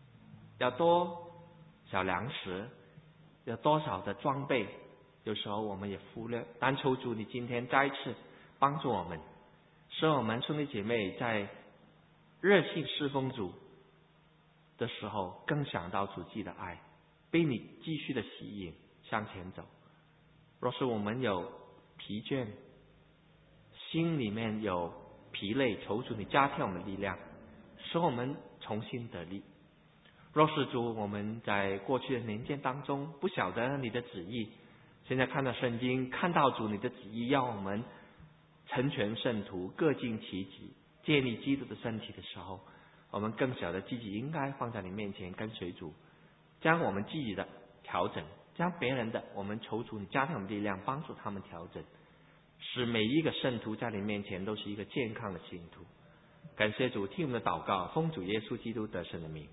要多少粮食，有多少的装备，有时候我们也忽略。但求主你今天再一次帮助我们，使我们兄弟姐妹在热心侍奉主的时候，更想到主自己的爱，被你继续的吸引向前走。若是我们有疲倦，心里面有疲累，求主你加添我们力量，使我们重新得力。若是主我们在过去的年间当中不晓得你的旨意，现在看到圣经，看到主你的旨意要我们成全圣徒，各尽其职，建立基督的身体的时候，我们更晓得自己应该放在你面前跟随主，将我们自己的调整，将别人的我们求主你加添我们力量，帮助他们调整，使每一个圣徒在你面前都是一个健康的信徒。感谢主，听我们的祷告，奉主耶稣基督得胜的名。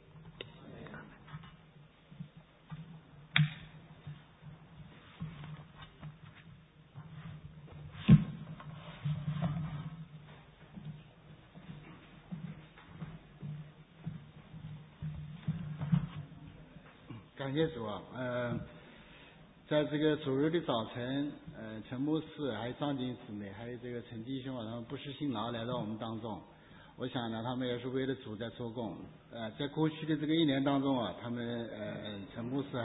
感谢主啊，在这个主日的早晨，陈牧师还有张经姊妹，还有这个陈弟兄啊，他们不辞辛劳来到我们当中。我想呢，他们也是为了主在做工。在过去的这个1年当中啊，他们陈牧师